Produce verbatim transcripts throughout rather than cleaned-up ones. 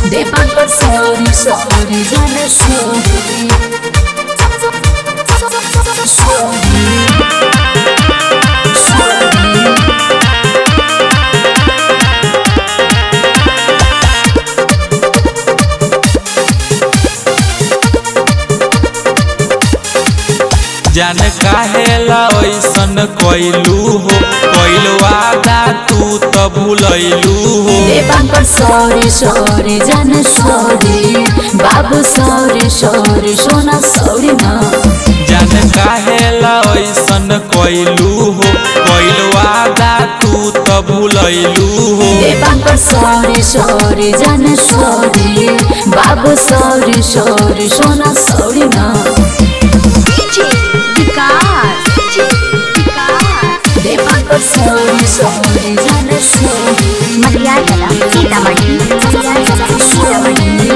Deepak sorry, sorry, jana sorry, sorry, sorry. जान काहेला ऐसन कइलू हो कइल वादा तू त भूलैलू हो। देवांग सॉरी सॉरी जान सॉरी बाबू सॉरी सॉरी सोना सॉरी ना। जान काहेला ऐसन कइलू हो कइल वादा तू त भूलैलू हो। देवांग सॉरी सॉरी जान सॉरी बाबू सॉरी सॉरी सोना सॉरी ना। देवांग सॉरी सॉरी जान सॉरी मटियाला सीतामढ़ी सीतामढ़ी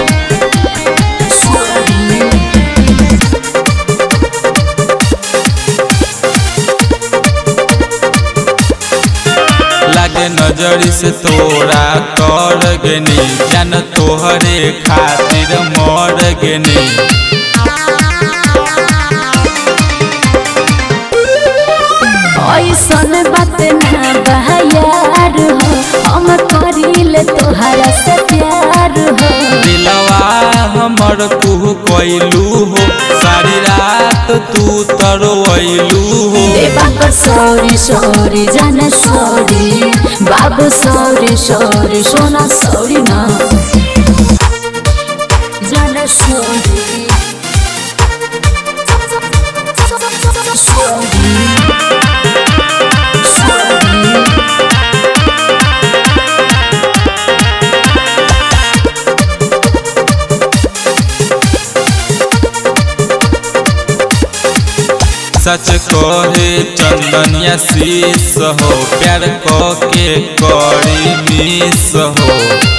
लागे नजरी से तोरा कर गेनी जान तोहरे खातिर मर गेनी। ऐसन बात ना बहायार हो हम करिले तोहरा से प्यार हो। दिलवा हमर तू कइलू हो सारी रात तू तरवैलू हो। देवांग सॉरी सॉरी जान सॉरी बाबू सॉरी सॉरी सोना सॉरी ना। जान सॉरी सच कहे चंदनिया शीस हो प्यार के करी मिस हो।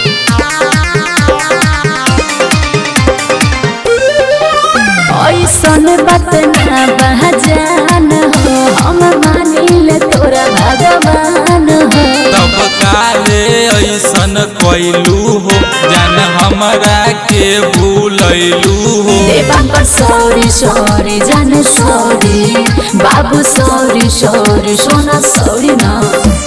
ऐसन बात ना बहजान हो हम मानिले तोरा भगवान हो। तब काले ऐसन कइलू हो जान हमरा के भूलैलू हो। देवांग सॉरी सॉरी जान सॉरी बाबू सॉरी सॉरी सोना सॉरी ना।